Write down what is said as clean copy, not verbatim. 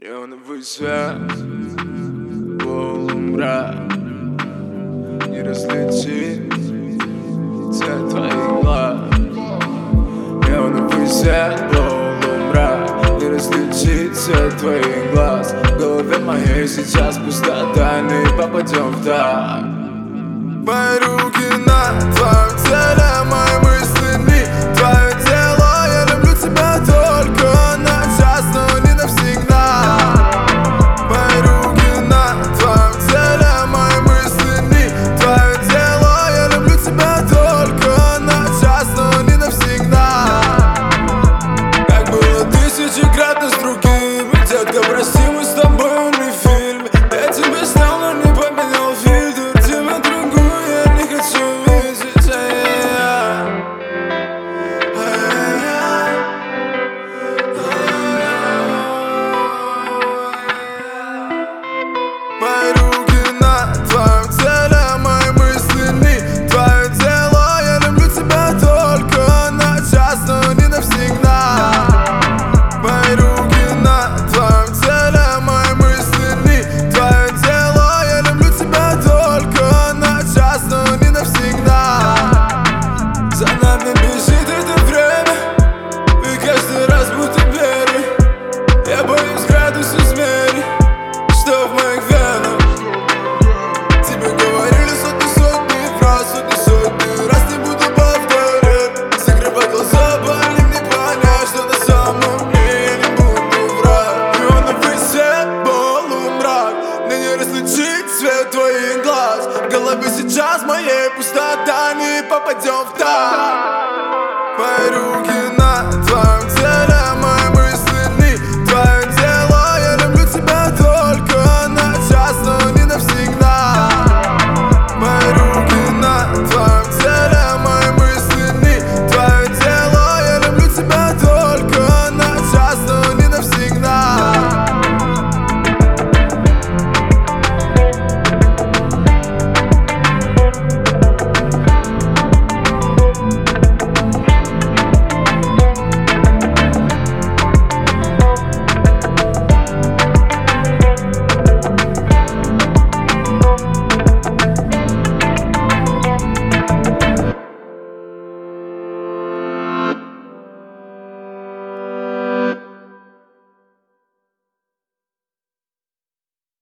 Неоновый свет, полумрак, не различить цвет твоих глаз. Неоновый свет, полумрак, не различить цвет твоих глаз. В голове моей сейчас пустота, не попадем в так. Мои руки на твоем теле, мои мысли не твое тело. Я люблю тебя только на час, но не навсегда. Мои руки на твоем теле, мои мысли не твое тело. Я люблю тебя только на час, но не навсегда. Как было тысячекратно с другими, детка, прости, мы с тобой не в фильме. Я тебя снял, но не поменял фильтр. Тебя другую я не хочу видеть. Мои руки на твоем теле, мои мысли не твое тело. Я люблю тебя только на час, но не навсегда. Мои руки на твоем теле, мои мысли не твое тело. Я люблю тебя только на час, но не навсегда. За нами бежит это время, и каждый раз будто Берри. Я боюсь градус измерить, что в моих венах. Тебе говорили сотни фраз, сотни раз, не буду повторять. Закрывай глаза, больно мне понять, что на самом деле я не буду врать. Неоновый свет, полумрак, мне не различить цвет твоих глаз. В голове сейчас моей пустота, не попадем в так. Мои руки